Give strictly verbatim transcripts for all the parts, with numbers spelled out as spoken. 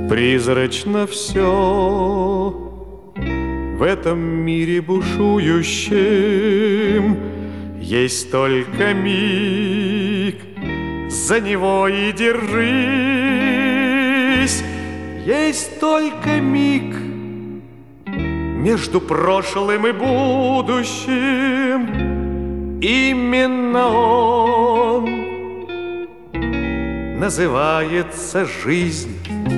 Призрачно все в этом мире бушующем. Есть только миг, за него и держись. Есть только миг между прошлым и будущим. Именно он называется жизнь.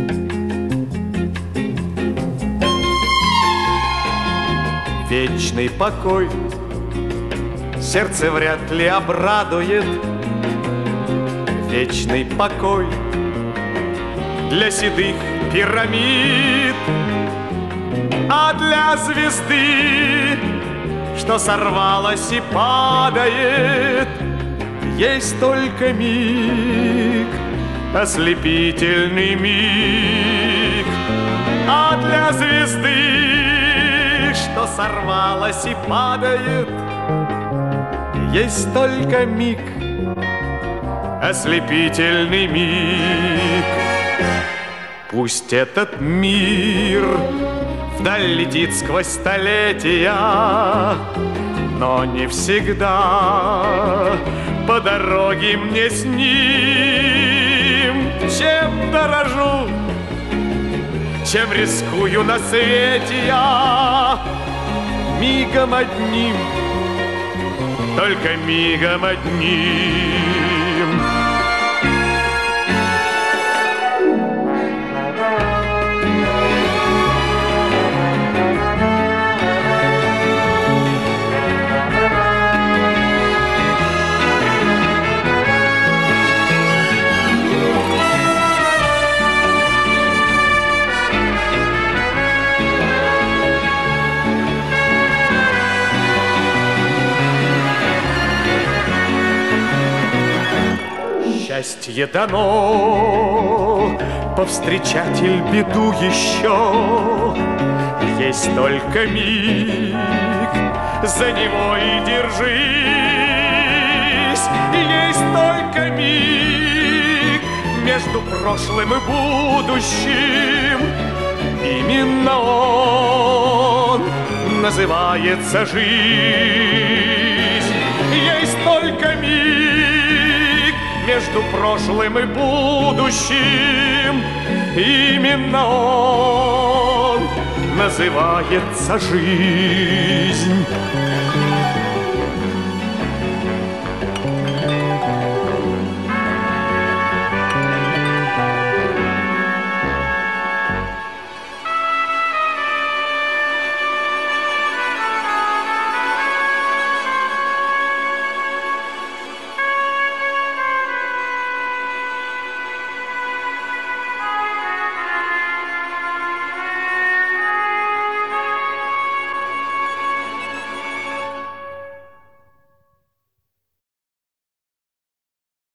Вечный покой сердце вряд ли обрадует. Вечный покой для седых пирамид, а для звезды, что сорвалась и падает, есть только миг, ослепительный миг. А для звезды, что сорвалась и падает, есть только миг, ослепительный миг. Пусть этот мир вдаль летит сквозь столетия, но не всегда по дороге мне с ним. Чем дорожу, чем рискую на свете я, мигом одним, только мигом одним. Счастье дано повстречать иль беду еще. Есть только миг, за него и держись. Есть только миг между прошлым и будущим. Именно он называется жизнь. Есть только миг между прошлым и будущим. Именно он называется жизнь.